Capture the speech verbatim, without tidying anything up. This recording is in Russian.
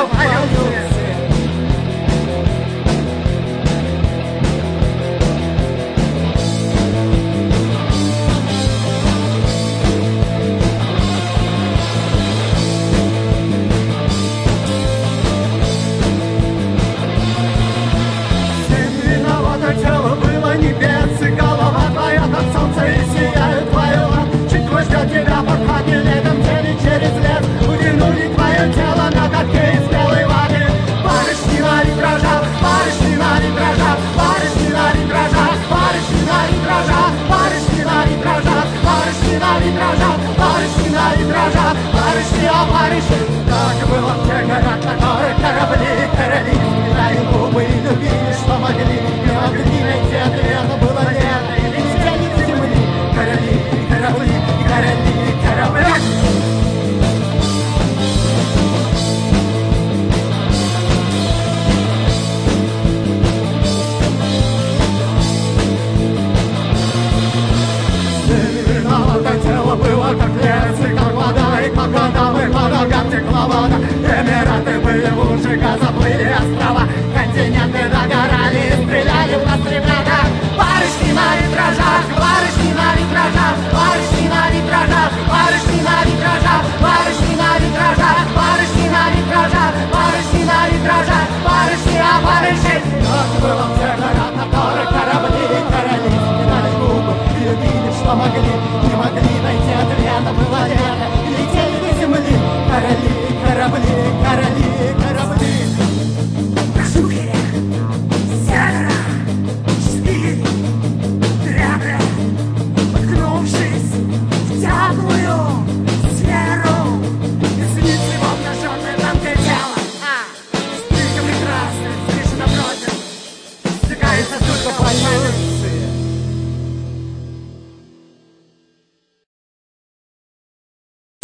революции. Тело было небес, и голова твоя, как солнце, и сияет твое. Чуть кровь ждет тебя под кабинетом, тени через лес утянули твое тело на катке из белой ваты. Барышни на витражах, барышни на витражах, барышни на витражах, барышни на витражах, барышни на витражах, барышни на витражах, барышни на витражах, барышни, а барышни. Так было в тех горах, которые корабли, короли, летали губы и любили, что могли. Могли найти ответ, было лето, и летели с земли короли, корабли, короли, корабли. Виновато тело было, как лес, и как вода, и как вода, и по ногам текла вода. Эмираты были лучше, газоплыли,